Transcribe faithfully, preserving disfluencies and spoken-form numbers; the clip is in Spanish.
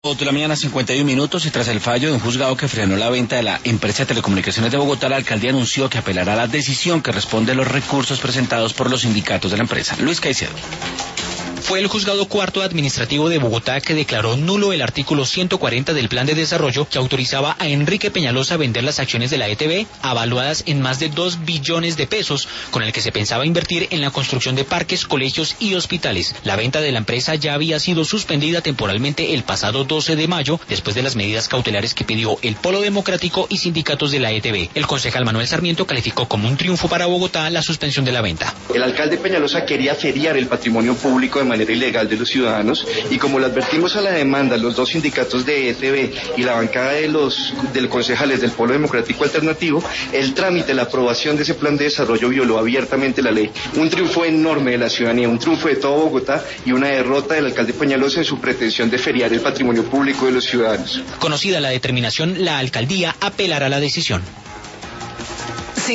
ocho de la mañana, cincuenta y un minutos, y tras el fallo de un juzgado que frenó la venta de la empresa de telecomunicaciones de Bogotá, la alcaldía anunció que apelará a la decisión que responde a los recursos presentados por los sindicatos de la empresa. Luis Caicedo. Fue el juzgado cuarto administrativo de Bogotá que declaró nulo el artículo ciento cuarenta del plan de desarrollo que autorizaba a Enrique Peñalosa a vender las acciones de la E T B, avaluadas en más de dos billones de pesos, con el que se pensaba invertir en la construcción de parques, colegios y hospitales. La venta de la empresa ya había sido suspendida temporalmente el pasado doce de mayo, después de las medidas cautelares que pidió el Polo Democrático y sindicatos de la E T B. El concejal Manuel Sarmiento calificó como un triunfo para Bogotá la suspensión de la venta. El alcalde Peñalosa quería feriar el patrimonio público de manera ilegal de los ciudadanos, y como le advertimos a la demanda los dos sindicatos de E T B y la bancada de los del concejales del Polo Democrático Alternativo, el trámite, la aprobación de ese plan de desarrollo violó abiertamente la ley. Un triunfo enorme de la ciudadanía, un triunfo de todo Bogotá y una derrota del alcalde Peñalosa en su pretensión de feriar el patrimonio público de los ciudadanos. Conocida la determinación, la alcaldía apelará a la decisión.